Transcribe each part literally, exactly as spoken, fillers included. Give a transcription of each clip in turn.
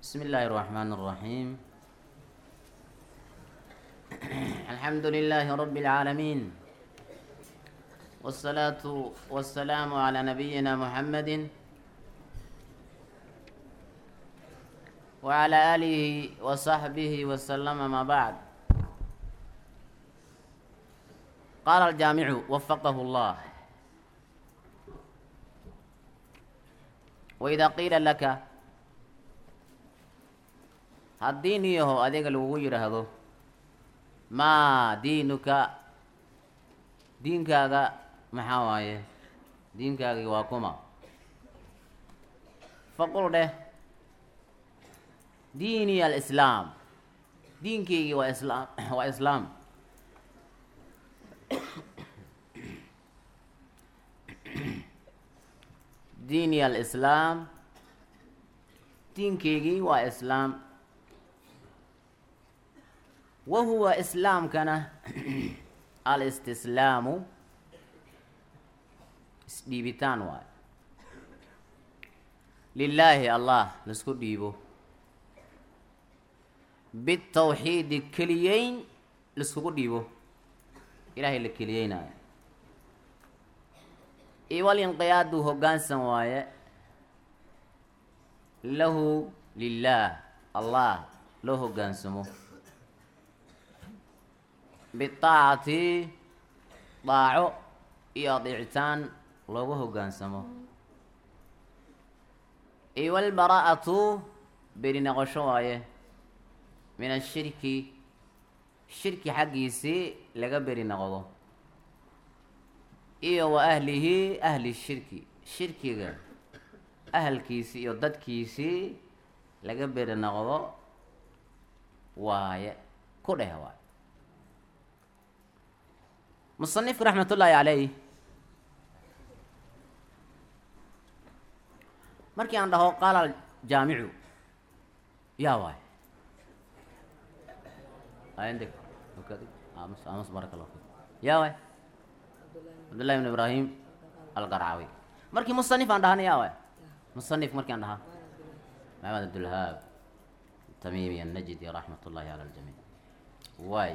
بسم الله الرحمن الرحيم الحمد لله رب العالمين والصلاة والسلام على نبينا محمد وعلى آله وصحبه وسلم. ما بعد، قال الجامع وفقه الله: وإذا قيل لك haddii niyaho adiga lagugu yidhaahdo maa diinuka, diinkaaga maxaa waaye, diinkaagii waa kuma, faqul dheh diini alislaam, diinkaygii waa islaam waa islaam diini alislaam, diinkaygii waa islaam. wahuwa islaamkana alistislaamu isdhiibitaan waayo, lilaahi allah laisku dhiibo, bitawxiidi keliyeyn laiskugu dhiibo, ilaahay la keliyeynayo, iwalinqiyaadu hoggaansan waaye, lahu lilaah allah loo hoggaansamo, bitaacati daaco iyo adeecitaan loogu hoggaansamo, iwalbaraa'atu beri noqosho waaye, min ashirki shirki xaggiisii laga beri noqdo, iyo wa ahlihi ahli shirki shirkiga ahalkiisii iyo dadkiisii laga beri noqdo waaye, ku dheh waaye. musanifku raxmatullaahi calayh markii aan dhaho qaala jaamicu yaa waay ayndeg amas amas baraka allah fik yaa waay cabdullahi ibn ibraahim alqarcawi. markii musanif aan dhahana yaa waay musanif markii aan dhahaa maxamed abdulwahaab tamimi annajdi raxmatullaahi cala aljamiic waay.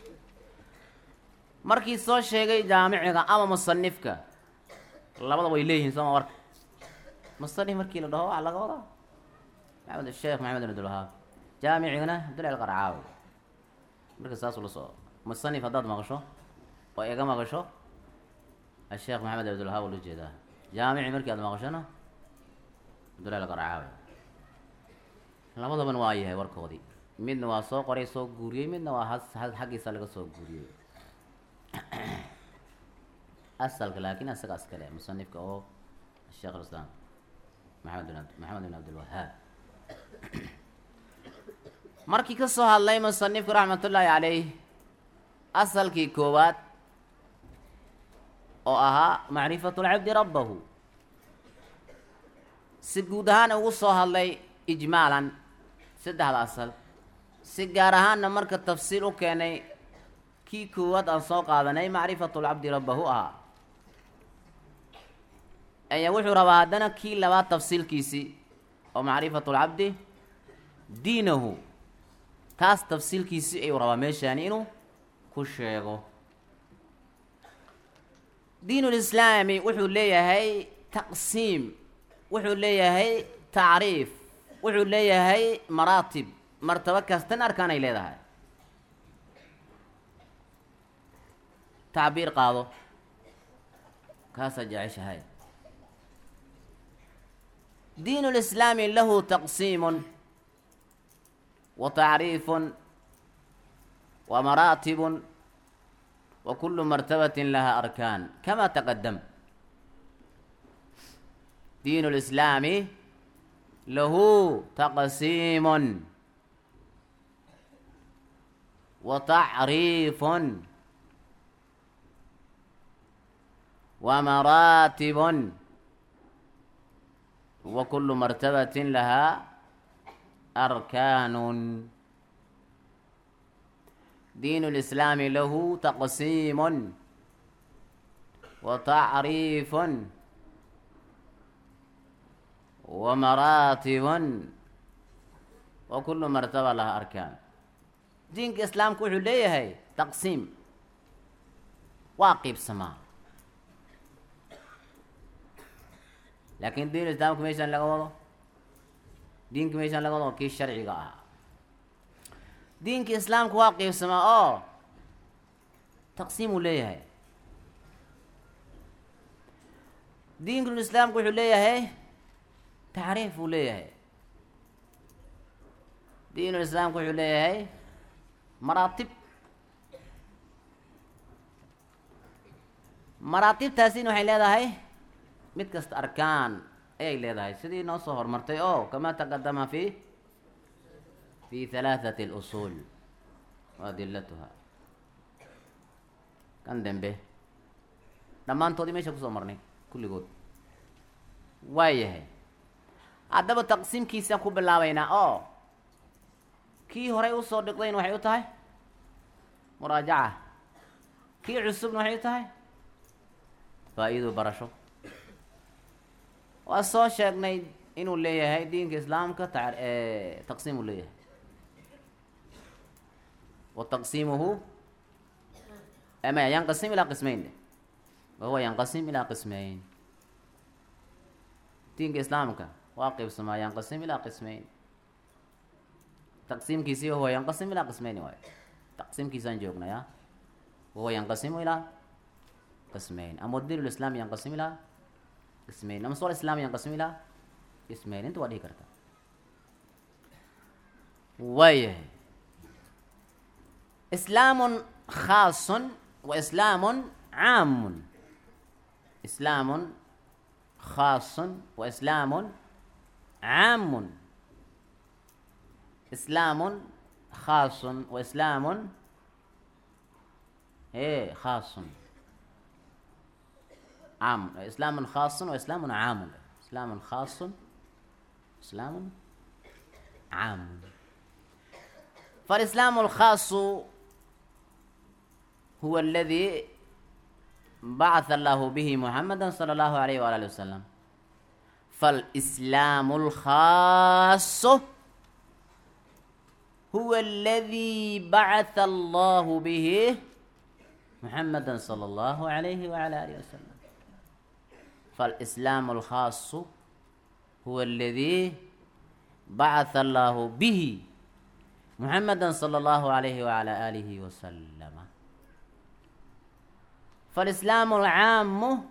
markii soo sheegay jaamiciga ama musanifka labada way leeyihiin sooma warka. musanif markii la dhaho waxaa laga wadaa maxamed sheekh maxamed ibn abdulwahaab, jaamicigana cabdullahi alqarcaawi. marka saas ula soo musanif haddaad maqasho oo iga maqasho asheekh maxamed abdulwahaab ula jeedaa, jaamici markii aad maqashona cabdullahi alqarcaawi. labadaban waa yahay warkoodii, midna waa soo qoray soo guuriyey, midna waa has xaggiisa laga soo guuriyey. asalka laakiin asaga askale musanifka oo sheekh alislaam maxamed bin maxamed bin abdulwahaab. markii ka soo hadlay musanifku raxmatullaahi calayh asalkii koowaad oo ahaa macrifatu lcabdi rabbahu, si guud ahaan ugu soo hadlay ijmaalan saddexda asal, si gaar ahaanna marka tafsiil u keenay kii koowaad aan soo qaadanay macrifatu lcabdi rabbahu ahaa, ayaa wuxuu rabaa haddana kii labaad tafsiilkiisii oo macrifatu lcabdi diinahu, taas tafsiilkiisii ayuu rabaa meeshaani inuu ku sheego. diinulislaami wuxuu leeyahay taqsiim, wuxuu leeyahay tacriif, wuxuu leeyahay maraatib, martabo kastan arkaan ay leedahay. tacbiir qaado kaasaa jeceshahay. diin lislaami lahu taqsiimun wa tacriifun wa maraatibun wa kullu martabatin laha arkaan kama taqadam. diin lislaami lahu taqsiimun wa tacriifun ومراتب وكل مرتبة لها أركان. دين الإسلام له تقسيم وتعريف ومراتب وكل مرتبة لها أركان. دينك إسلام كوحو ليه هي تقسيم واقب سماء، لكن دين الإسلام كميشان لغوضو دين كميشان لغوضو كي الشرعي قاها دينك إسلام كواقب سماء أوه تقسيم ليه هي. دينك الإسلام كوحو ليه هي تعريف ليه هي. دين الإسلام كوحو ليه هي مراتب مراتب تاسين waxay leedahay mid kasta arkaan ay leedahay sidii noo soo hormartay oo kama taqaddama fi fi thalathati al-usul wa adillatuha kan dambe dhamaantoodii meesha ku soo marnay kulligood waayahay. haddaba taqsiimkiisa ku bilaabaynaa oo kii horey u soo dhigdayna waxay u tahay muraajaca, kii cusubna waxay u tahay faa'iido barasho. waa soo sheegnay inuu leeyahay diinka islaamka taqsiim uu leeyahay wa taqsiimuhu ama yanqasim ilaa qismayn wahuwa yanqasim ilaa qismayn. diinka islaamka waa qaybsamaa yanqasim ilaa qismayn. taqsiimkiisii wahuwa yanqasim ilaa qismayn waayo taqsiimkiisaan joognaya wahuwa yanqasimu ilaa قسمين. أما الدين الإسلامي ينقسم إلى قسمين، أما الصور الإسلامي ينقسم إلى قسمين. أنت ودي كرتا ويه إسلام خاص وإسلام عام. إسلام خاص وإسلام عام. إسلام خاص وإسلام إيه خاص عام. إسلام خاص وإسلام عام. إسلام خاص إسلام عام. فالإسلام الخاص هو الذي بعث الله به محمدا صلى الله عليه وآله وسلم. فالإسلام الخاص هو الذي بعث الله به محمدا صلى الله عليه وعلى آله وسلم. فالإسلام الخاص هو الذي بعث الله به محمدا صلى الله عليه وعلى آله وسلم. فالإسلام العام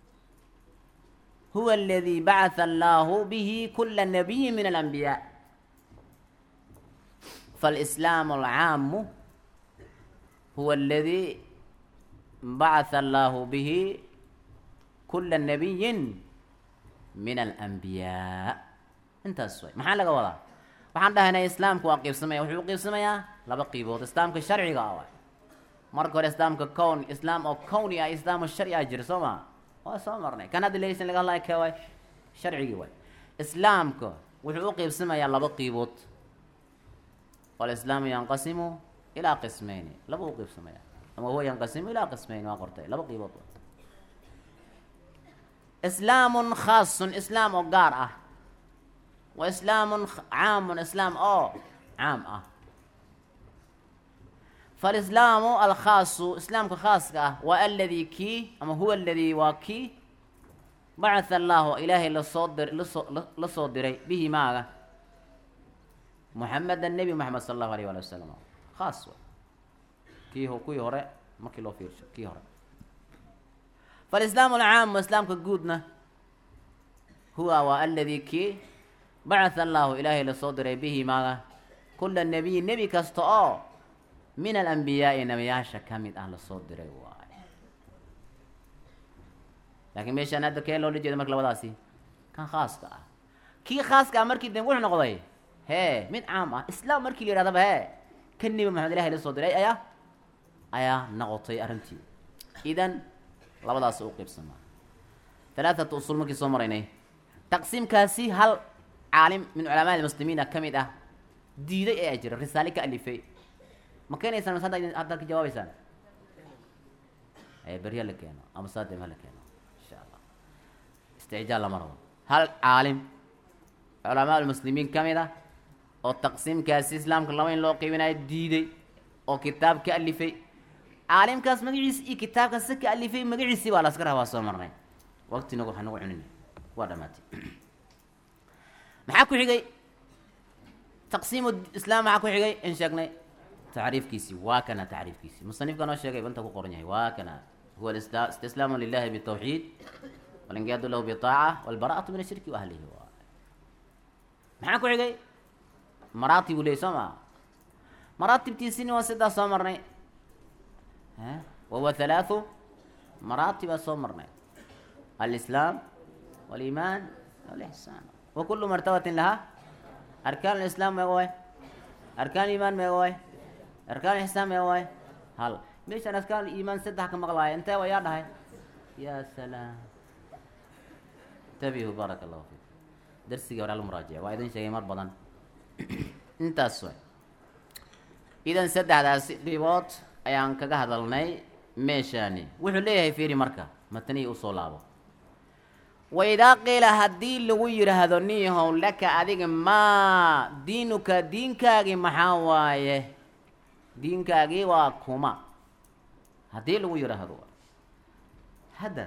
هو الذي بعث الله به كل نبي من الأنبياء. فالإسلام العام هو الذي بعث الله به كل نبي من الأنبياء. انت السوي محل لك وضع waxaan dhahaynaa islaamku waa qiibsamaya wuxuu qiibsamayaa laba qiibood. islaamka sharciga ah marka hore islaamka kown islaam oo kowni ah islaam sharci ah jira soo ma waa soo marnay kan hadda leeysan laga hadlayo ka way sharcigi way. islaamka wuxuu u qiibsamayaa laba qiibood. wal islaam yanqasimu ila qismayn laba u qiibsamaya ama huwa yanqasimu ila qismayn waa qortay laba qiibood. islaam khaas islaam oo gaar ah وإسلام عام إسلام أو عام أه. فالإسلام الخاص إسلام كخاص والذي كي أما هو الذي وكي بعث الله إلهي للصدر للصدر به معه محمد النبي محمد صلى الله عليه وسلم خاص كي هو كي هو ما كي لو فيرش كي هو. فالإسلام العام إسلام كجودنا هو والذي كي بعث الله إلهي لصدر به معه كل النبي النبي كاستو من الأنبياء نبياشا كامل أهل الصدر واي. لكن مش أنا ده كيلو اللي جد مركل وداسي كان خاص كا كي خاص كا مركي دنقول نقضي هي من عامة إسلام مركي اللي رضا بها كن نبي محمد إلهي لصدر أي أيا أيا نغطي أرنتي. إذن لا ولا سوق بسمة ثلاثة أصول مكي صمريني تقسيم كاسي هل عالم من علماء المسلمين كميدة ديدي أجر رسالة كألفي ما كان يسمى هذا هذا الجواب يسمى أي بريال لك أنا أم صادم هلك أنا إن شاء الله استعجال مرة. هل عالم علماء المسلمين كميدة oo taqsiimkaasi islaamka laba in loo qiibinayo diiday oo kitaab ka alifay caalimkaas magaciisa iyo kitaabkaas ka alifay magaciisii baa la iska rabaa soo marnay waqtina waxaan ugu cuninay waa dhamaatay maxaa ku xigay taqsiim islaam maxaa ku xigay in sheegnay tacriifkiisii waa kana tacriifkiisii musanifka noo sheegay banta ku qoran yahay waa kana huwa istislaamu lillahi bitawxiid walinqiyaadu lahu bitaaca walbaraa'atu min ashirki wa ahlihi maxaa ku xigay maraatib uu leeyahay soo maa maraatibtiisini waa sidaas soo marnay ha wahuwa halaathu maraatiba soo marnay alislaam waliimaan walixsaan wa kullu martabatin lahaa arkaan alislaam meega waay arkaan iimaan meega waay arkaan ixsaan meega waay hal meeshaan arkaan iimaan saddex ka maqlaaya intee waa yaa dhahay yaa salaam tabihu baaraka allahu fiikum darsiga waraa la muraajica waa idin sheegay mar badan intaas way idan saddexdaasi dhibood ayaan kaga hadalnay meeshaani wuxuu leeyahay fiiri marka matanihi usoo laabo waidaa qiila haddii lagu yidhaahdo niyahow laka adiga maa diinuka diinkaagii maxaa waaye diinkaagii waa kuma haddii lagu yidhaahdo hadda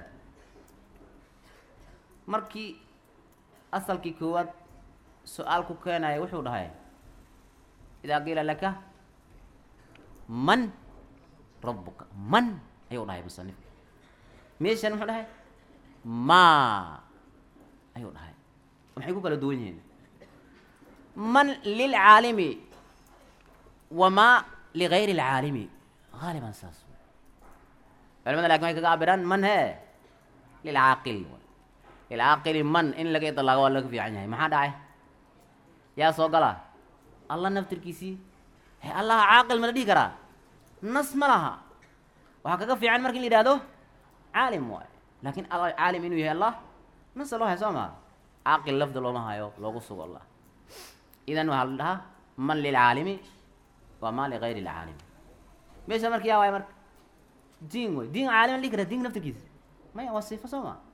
markii asalkii koowaad su-aal ku keenaya wuxuu dhahay idaa qiila laka man rabbuka man ayuu dhahay musanifka meeshan muxuu dhahay ma ayuu dhahay maxay ku kala duwan yihiin man lilcaalimi wamaa ligayri lcaalimi gaaliban saas culimada lakin waxay kaga cabiraan man he lilcaaqil lilcaaqili man in laga idlaago waa laga fiican yahay maxaa dhacay yaa soo gala allah naftirkiisii he allah caaqil ma la dhihi karaa nas ma laha waxaa kaga fiican marka in la yidhahdo caalim waayo laakin alla caalim inuu yahay allah nasa loo hayo soo maa caaqil lafda looma hayo loogu sugo allah idan waxaa la dhahaa man lilcaalimi wamaa ligayri lcaalimi meesha marka yaa waay marka diin wey diin caalim la dhihi karaa diinka naftirkiisa maya waa sifo soo maa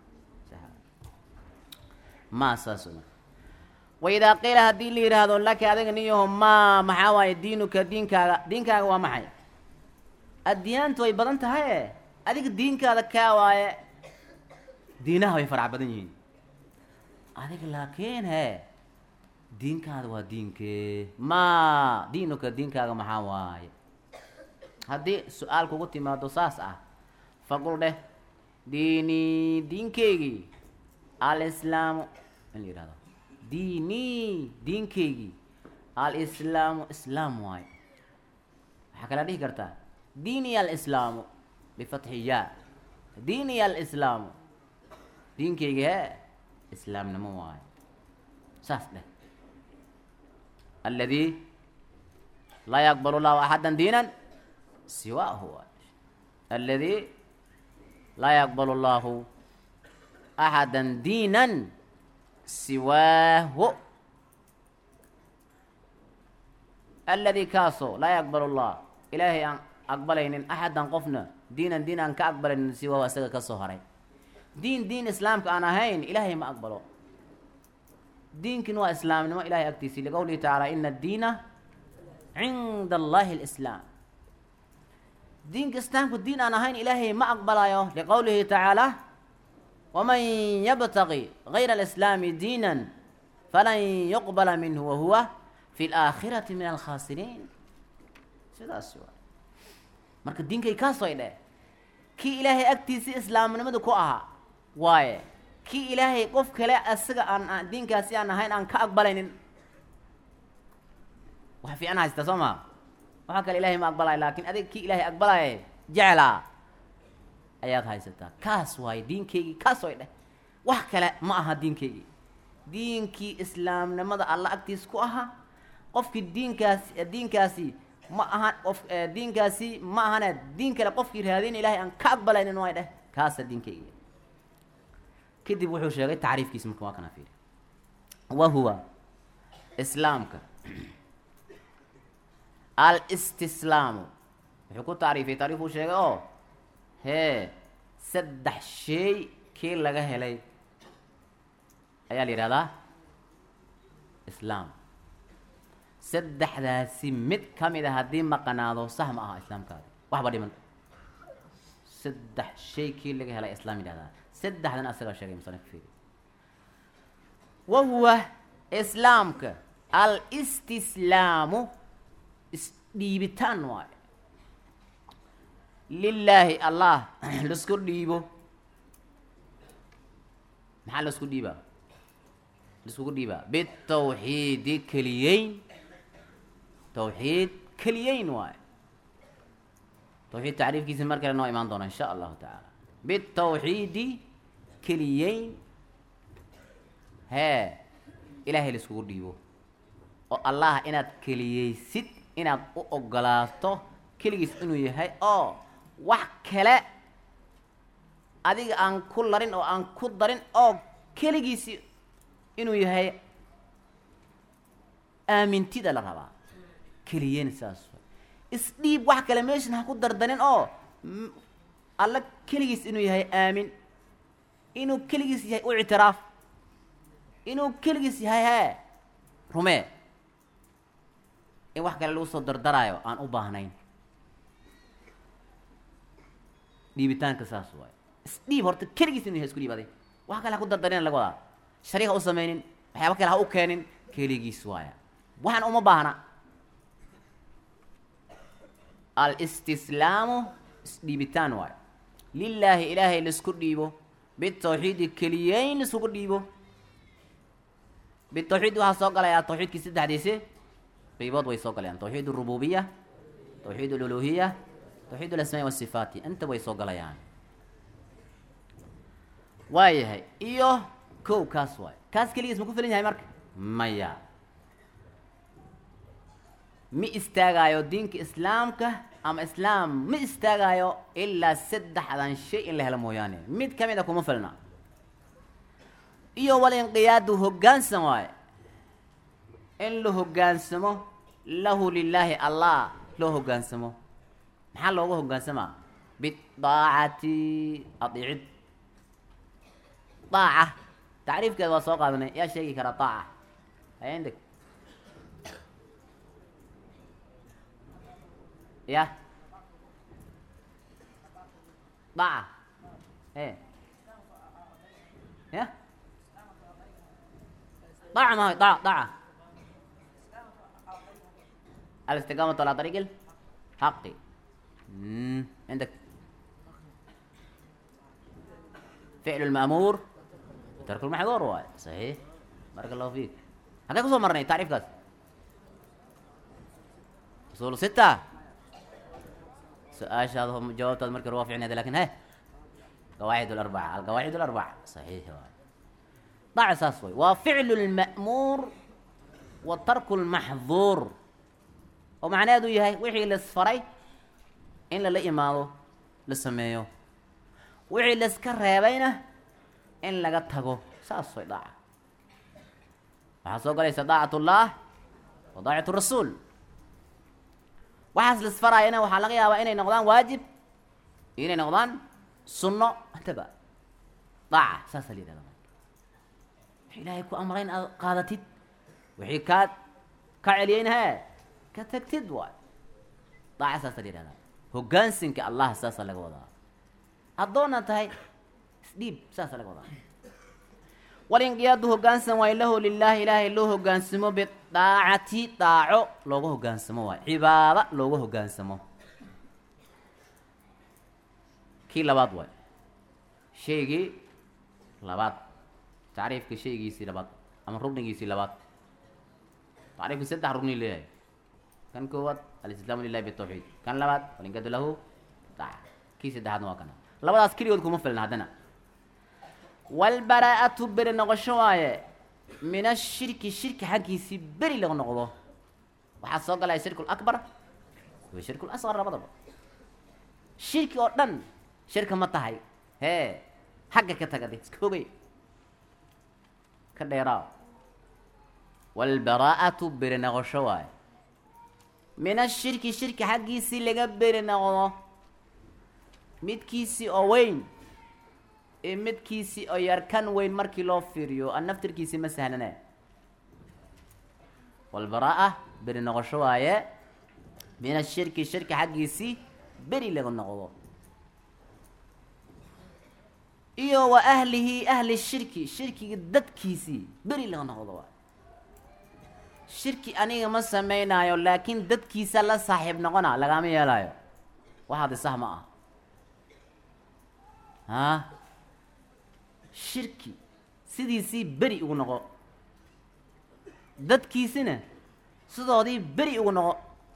ma saas marka waidaa qiila haddii la yidhaahdo laka adiga niyaho maa maxaa waaye diinuka diinkaaga diinkaaga waa maxay addiyaantu way badan tahay adiga diinkaada kaa waaye diinaha way farac badan yihiin adiga laakiin he diinkaada waa diinkee maa diinuka diinkaaga maxaa waaye haddii su-aal kugu timaado saas ah faqul dheh diinii diinkeygii alislaamu in la yidhahdo diinii diinkeygii alislaamu islaam waaye waxaa kala dhihi kartaa diini alislaamu bifatxi yaa diini alislaamu diinkeygi he islaamnimo waaye saas dheh aladi laa yaqbal llahu axada diinan siwaahu waaye aladi laa yaqbal llahu axada diinan siwaahu aladi kaasoo laa yaqbal llah ilaahay aan aqbalaynin axadan qofna diinan diin aan ka aqbalaynin siwaahu asaga ka soo haray diin diin islaamka aan ahayn ilaahay ma aqbalo diinkin waa islaamnimo ilahay agtiisii liqowlihi tacaala ina addiina cinda allahi alislaam diinka islaamku diin aan ahayn ilaahay ma aqbalayo liqowlihi tacaala waman yabtaqi gayra alislaami diinan falan yuqbala minhu wahuwa fi laakhirati min alkhaasiriin sidaas waa marka diinkay kaasoy dheh kii ilaahay agtiisii islaamnimada ku ahaa waaye kii ilaahay qof kale asaga aan diinkaasi aan ahayn aan ka aqbalaynin wax fiican haystaa soo maa waxaa kale ilahay ma aqbalayo laakin adiga kii ilaahay aqbalaya jeclaa ayaad haysataa kaas waaye diinkeygii kaas way dheh wax kale ma aha diinkeygii diinkii islaamnimada alla agtiis ku ahaa qofkii diinkaasi diinkaasi ma ahan qof diinkaasi ma ahane diin kale qofkii raadin ilahay aan ka aqbalaynin way dheh kaasa diinkeygii kadib wuxuu sheegay tacriifkiisa marka waa kana fiiri wa huwa islaamka alistislaamu wuxuu ku tacriifiyay tacriifuu sheegay oo hee saddex shay kii laga helay ayaa la yidhahdaa islaam saddexdaasi mid ka mid a haddii maqanaado sax ma aha islaamkaada waxba dhiman saddex shay kii laga helay islaam yidhahdaa saddexdan asagaa sheegay musanif fiiri wahuwa islaamka alistislaamu isdhiibitaan waaye lilaahi allah laisku dhiibo maxaa laisku dhiibaa laiskugu dhiibaa bitawxiidi keliyeyn tawxiid keliyeyn waaye tawxiid tacriifkiisa mar kale noo imaan doona in sha allahu tacaala bitawxiidi keliyeyn hee ilaahay laiskugu dhiibo oo allah inaad keliyeysid inaad u ogolaato keligiis inuu yahay oo wax kale adiga aan ku larin oo aan ku darin oo keligiisi inuu yahay aamintida la rabaa keliyeyn saas isdhiib wax kale meeshan ha ku dardarin oo alla keligiis inuu yahay aamin inuu keligiis yahay u ictiraaf inuu keligiis yahay hee rumee in wax kale lagu soo dardaraayo aan u baahnayn dhiibitaanka saas waaye isdhiib horta keligiis inuu yahay isku dhiibaday wax kale ha ku dardarin laga wadaa shariik ha u samaynin waxyaaba kale ha u keenin keligiis waaya waxaan uma baahna alistislaamu isdhiibitaan waayo lilaahi ilaahay laisku dhiibo bitawxiidi keliyeyn laiskugu dhiibo bitawxiid waxaa soo galayaa tawxiidkii saddexdiisi qaybood way soo galayaan tawxiid arububiya tawxiid aluluhiya tawxiid alasmaa wasifaati inta way soo galayaan waayahay iyo kow kaas waayo kaas keligiis ma ku filan yahay marka maya ma istaagaayo diinka islaamka ama islaam ma istaagaayo ilaa saddexdan shay in la helo mooyaane mid ka mid a kuma filna iyo walinqiyaadu hoggaansan waaye in la hoggaansamo lahu lilaahi allah loo hoggaansamo maxaa looga hoggaansamaa bidaacati adiicid daaca tacriifkeeda waa soo qaadanay yaa sheegi karaa daaca haya indeg ya daaca e ya daaca mahay daaca daaca الاستقامة على طريق الحق مم. عندك فعل المأمور ترك المحظور واحد صحيح بارك الله فيك هكذا كسو مرني تعريف كاس اصول ستة سؤال هذا هم جوابت المركز الرافع هذا لكن هاي قواعد الأربعة القواعد الأربعة صحيح واحد ضع أساسوي وفعل المأمور وترك المحظور ومعناه يهي وحي لسفري إن لا إماله لسميه وحي لسكر بينه إن لا قطعه ساسوي ضاع وحسوق ليس ضاعة الله وضاعة الرسول وحس لسفري هنا وحلقيها وإن نقضان واجب إن نقضان سنة انتبه ضاع ساسا لي دلما وحي لا يكون أمرين قادتي وحي كاد كعليين هاي كتكتد واي ضاع اساس ليرا هوغانسينك الله اساس لغا ودا ادونا تاي ديب اساس لغا ودا ولين قياد هوغانسن واي له لله اله الا هوغانسمو بطاعتي طاعو لوغو هوغانسمو واي عباده لوغو هوغانسمو كي لباد واي شيغي لباد تعريف كشيغي سي لباد اما ركني سي لباد تعريف سدح ركني ليه كان كوات الاستسلام لله بالتوحيد كان لباد ولنقد له طاعة كيس الدهان وكنا لباد أسكري ودكم مفلنا هذنا والبراءة بري نغشواية من الشرك الشرك حقي سبري لغو نغضو وحصوق على الشرك الأكبر والشرك الأصغر ربضب الشرك أردن شركة متاهي هي حقك تقضي سكوبي كده يراو والبراءة بري نغشواية من الشرك الشرك حقيسي لقبرنا والله مدكيسي او وين مدكيسي او يركن وين مركي لو فيريو النفتر كيسي مسهلنا والبراءة beri noqosho waaye min ashirki shirki xaggiisii beri laga noqdo iyo wa ahlihi ahli shirki shirkiga dadkiisii beri laga noqdo waaye shirki aniga ma samaynayo laakiin dadkiisa la saaxiib noqona lagama yeelaayo waxaad sax ma ah ha shirki sidiisii beri ugu noqo dadkiisina sidoodii beri ugu noqo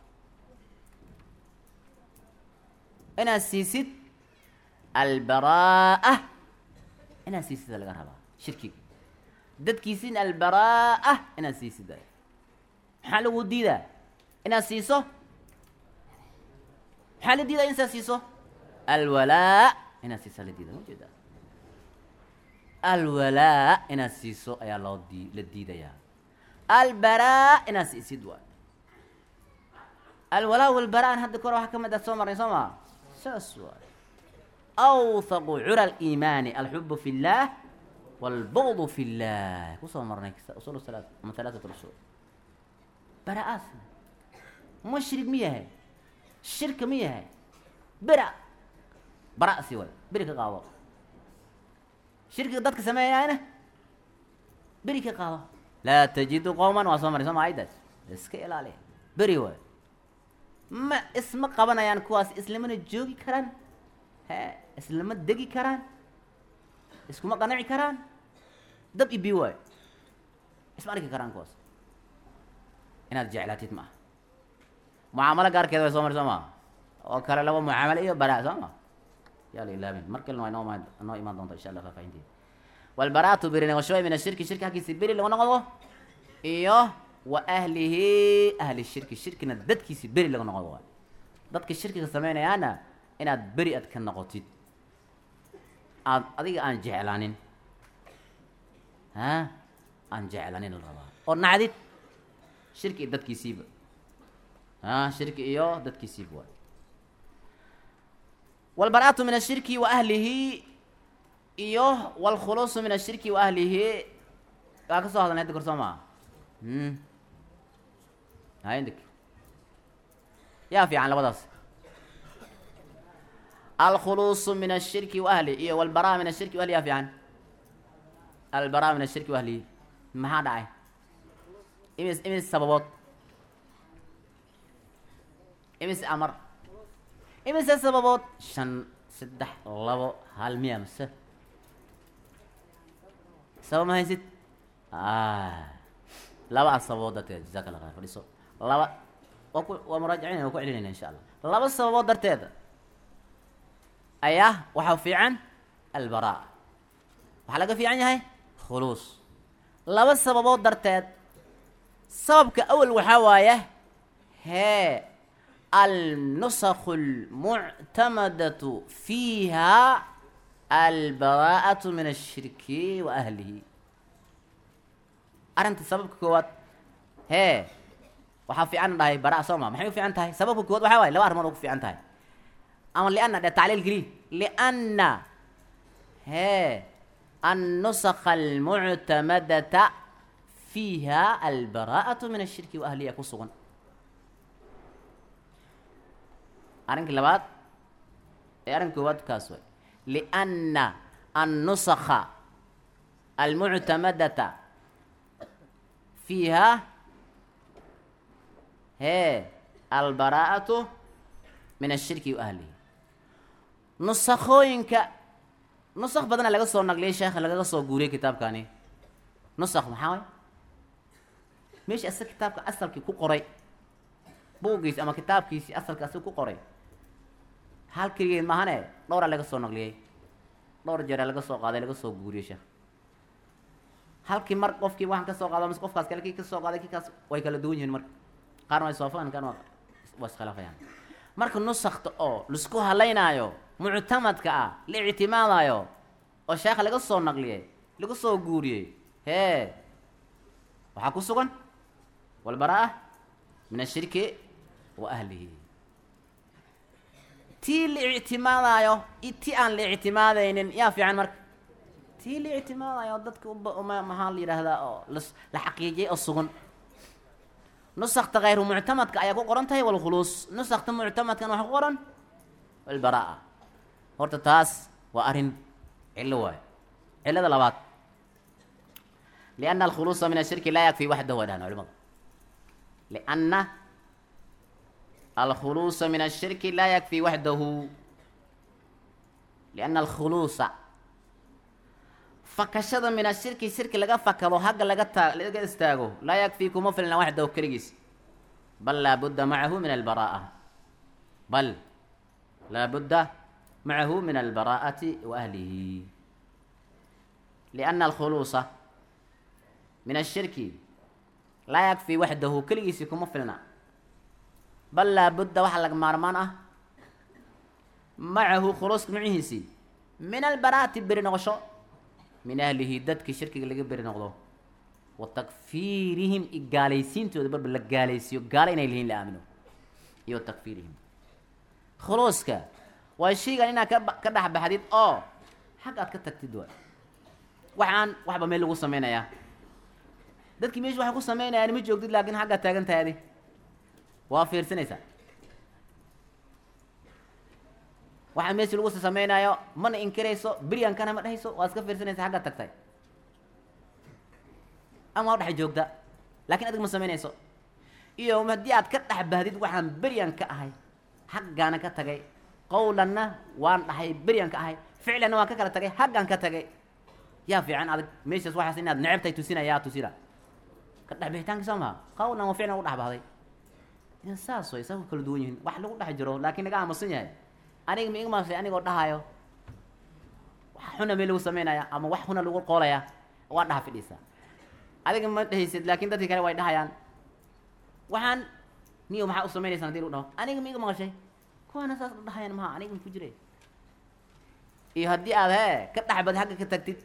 inaad siisid albaraa'a inaad siisid laga rabaa shirkiga dadkiisina albaraa'a inaad siisid maxaa lagu diidaa inaad siiso maxaa la diidaa inaad siiso alwalaa inaad siiso la diidaa ujeedaa alwalaa inaad siiso ayaa loo dii la diidayaa albaraa inaad siisid waay alwalaa walbaraa hadda kore waxaa ka mid ah soo marnay soo maa saas waay awthaqu cura aliimaani alxubu fi اllaah wاlbugdu fi اllah kusoo marnay usul salaat ama halaatat usul bara-aasna mushrik ma yahay shirka ma yahay bera bara-si waay beri ka qaado shirkiga dadka sameeyaana beri ka qaado laa tajidu qowman waa soo maray soo ma aydaas iska ilaaliya beri waay ma isma qabanayaan kuwaas islamana joogi karaan he islama degi karaan iskuma qanaci karaan dab ibi waay isma arki karaan kuwaas inaad jeclaatid ma aha mucaamalo gaarkeeda way soo maray soo maa oo kale laba mucaamalo iyo baraa soo ma yaa la ilaabin mar kalena waa inoo imaan inoo imaan doonta insha allah faahfaahinteeda walbaraatu beri noqosho min ashirki shirki xaggiisa beri lagu noqdo iyo wa ahlihi ahli shirki shirkina dadkiisi beri laga noqdo waay dadka shirkiga sameynayaana inaad beri aad ka noqotid aad adiga aan jeclaanin ha aan jeclaanin la rabaa oo nacdid shirki iyo dadkiisiiba ha shirki iyo dadkiisiiba waay walbaraatu min ashirki wa ahlihi iyo walkhuluusu min ashirki wa ahlihi waa ka soo hadalnay hadda kor soo maa hmm hayndik yaa fiican labadaas alkhuluusu min ashirki wa ahlihi iyo walbaraa min ashirki wa ahlihi yaa fiican albaraa min ashirki wa ahlihi maxaa dhacay imis imis sababood imis amar imise sababood shan saddex labo hal miya mise sabab ma haysid laba sababood darteed jazaaka allah khayr fadhiso laba waa ku waa muraajacin waa ku celinayna insha allah laba sababood darteeda ayaa waxaa fiican albaraa waxaa laga fiican yahay khuluus laba sababood darteed sababka awal waxaa waaye hee النسخ المعتمدة فيها البراءة من الشرك وأهله أرنت سبب كوات هي waxaa fiican dhahay baraa soo ma maxay u fiican tahay sababka kood waxa waay laba arimood ugu fiican tahay ama lianna da tacliil geli lianna he النسخ المعتمدة فيها البراءة من الشرك وأهلها كسوغن أرنك لبعض أرنك واد كاسوي لأن النسخ المعتمدة فيها هي البراءة من الشرك وأهله نسخوينك نسخ بدنا لقى صور نقلي شيخ لقى صور جوري كتاب كاني نسخ محاوي مش أصل كتاب أصل كي كقري بوجيس أما كتاب كيس أصل كأصل كقري هل كريه ما هني دورة لقى صور نقلي دورة جرا لقى صور قاعدة لقى صور جوري شيخ هل كي مر قف كي واحد كصور قاعدة مس قف كاس كلا كي كصور قاعدة كي كاس ويكلا دوني مر قارن يصافون كانوا بس خلافه يعني مرك النسخ أو لسكو هلاينا يو معتمد كأ لاعتماد يو وشيخ لقى صور نقليه لقى صور جوري هي وحكوا سجن والبراءة من الشرك وأهله تي الاعتماد يو إتي أن الاعتماد إن يا في عن مرك تي الاعتماد يو ضدك وما محل هذا لس لحقيقي السجن نسخت غير معتمد كأي قرنتها والخلوص نسخت معتمد كان واحد قرن البراءة هرت تاس وأرن علوة إلا ذلك لأن الخلوص من الشرك لا يكفي وحده ودهن علماء لأن الخلوص من الشرك لا يكفي وحده لأن الخلوص فكشد من الشرك الشرك لقى فكروا حق لقى لقى استاغو لا يكفيكم فلنا وحده كرجس بل لا بد معه من البراءة بل لا بد معه من البراءة وأهله لأن الخلوص من الشرك لا يكفي وحده كرجس يكون فلنا بل لا بد وحلق مارمانه معه خلوص معيسي من البراءة برنغشو من أهله دتك الشرك اللي قبل نقضه وتكفيرهم إقاليسين تودبر بالقاليسيو قالين إلهين لآمنوا يو تكفيرهم خلوصك والشيء قال إنها كده بحديد آه حقات كتكتدوا وحان وحبا ميل لغو سمينا يا دتك ميش وحا قو سمينا يعني ميجو قدد لكن حقات تاقنت هذه وافير سنيسا waxaan meesha lagu sameeynayo mana inkirayso biriyan kana ma dhahayso waa iska fiirsanaysa xagga tagtay ama waxa joogta laakiin adig ma sameynayso iyo hadii aad ka dhaxbahdid waxaan biriyan ka ahay xaggana ka tagay qowlanna waan dhahay biriyan ka ahay ficilna waan ka kala tagay xaggan ka tagay yaa fiican adig meeshaas waxaas inaad necbtay tusinaya tusira ka dhaxbihitaanka sama qowlan waa ficilna u dhaxbahday in saas way sax kala duwan yihiin wax lagu dhax jiro laakiin naga amasan yahay aniga ma igma shay aniga dhahayo wax xuna meel lagu sameynaya ama wax xuna lagu qoolaya waa dhaha fidisa adiga ma dhahaysid laakiin dadkii kale way dhahayaan waxaan niyo maxaa u sameynaysan hadii uu dhaho aniga ma igma shay kuwana saas dhahayaan ma aniga ku jiray iyo hadii aad he ka dhaxbad xagga ka tagtid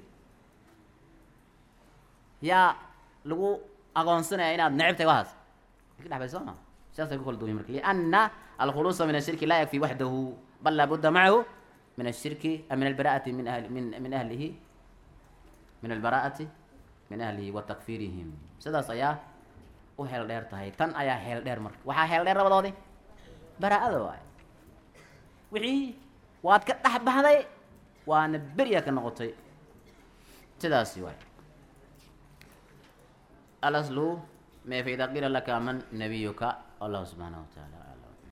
yaa lagu aqoonsanaya inaad necbtay waxaas ka dhaxbay soo ma saas ay ku kala duwan markii lianna الخلوص من الشرك لا يكفي وحده بل لا بد معه من الشرك من البراءة من أهل من من أهله من البراءة من أهله وتكفيرهم سدا صيا وحيل دير تهي تن أيا حيل دير مر وحا حيل دير ربضودي براءة واي وحي واد كدح بهدي وان بريا كنقطي سدا سواي الأصل ما في ذكر لك من نبيك الله سبحانه وتعالى